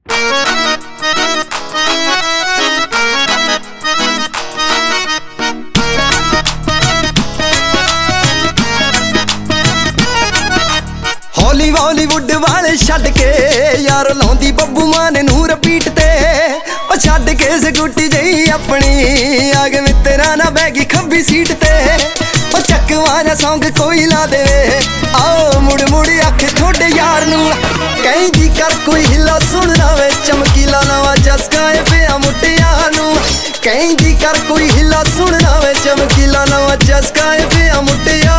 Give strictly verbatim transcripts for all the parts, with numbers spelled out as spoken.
हौली बॉलीवुड वाले छड्ड के यार लाउंदी बब्बू मान नूं रिपीट ते ओ छड्ड के स्कूटी जही अपनी आ गए मित्तरां नाल बैगी खब्बी सीट ते ओ चकवा जा सॉन्ग कोई ला दे आओ मुड़ मुड़ आखे थोड़े यार नूं कहंदी कर कोई हिला सुनना वे चमकीला नवां चस्का ए पिया मुटिया नूं कहंदी कर कोई हिला सुनना वे चमकीला नवां चस्का ए पिया मुटिया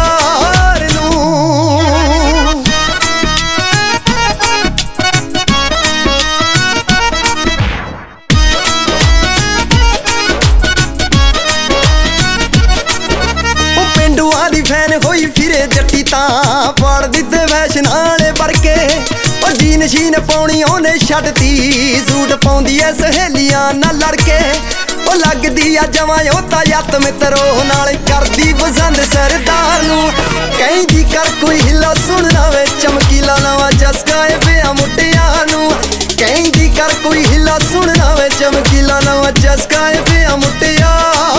फैन होई फिरे जट्टी तां पाड़ दिते फैशन आले बरके ओ जीन शीन पाउणी ओने छड्डती सूट पाउंदी ऐ सहेलियां नाल लड़के ओ लगदी आ जवां ओता यत मित्रो नाल करदी पसंद सरदार नूं कहंदी कर कोई हिला सुनना वे चमकीला नवां चस्का ए पिया मुटिया नूं कहंदी कर कोई हिला सुनना वे चमकीला नवां चस्का ए पिया मुटिया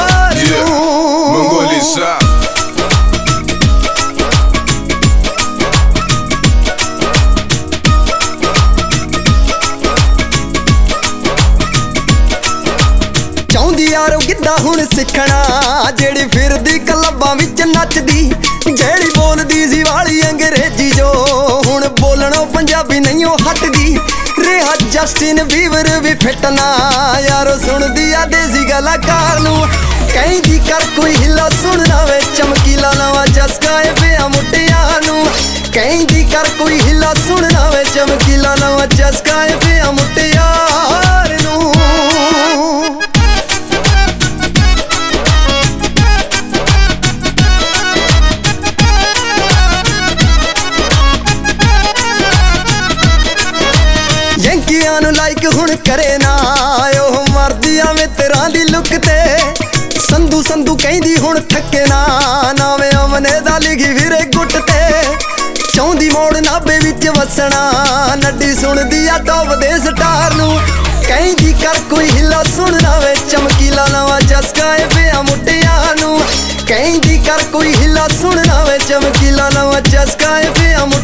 नूं यारो गिद्धा हुण सिखना जेड़ी फिरदी क्लबां विच नचदी जेड़ी बोलदी सी वाली अंग्रेजी जो हुण बोलणों पंजाबी नहीं हटदी रेहा जस्टिन बीवर भी फिटना यारो सुनदी आ देसी कलाकार नूं कहंदी कर कोई हिला सुनना वे चमकीला नवां चस्का ए पिया मुटिया नूं कहंदी कर कोई हिला सुनना वे चमकीला नवां चस्का ए पिया मुटिया नूं लाइक हुण करे ना ओह मरदी आ मित्तरां दी लुक ते संधू संधू कहंदी हुण थके ना नावे अमने दा लिखी फिरे गुट ते चाहुंदी मोड़ नाभे विच वसना नड्डी सुनदी आ टॉप दे स्टार नूं कहंदी कर कोई हिला सुनना वे चमकीला नवां चस्का ए पिया मुटिया नूं कहंदी कर कोई हिला सुनना वे चमकीला नवां चस्का ए पिया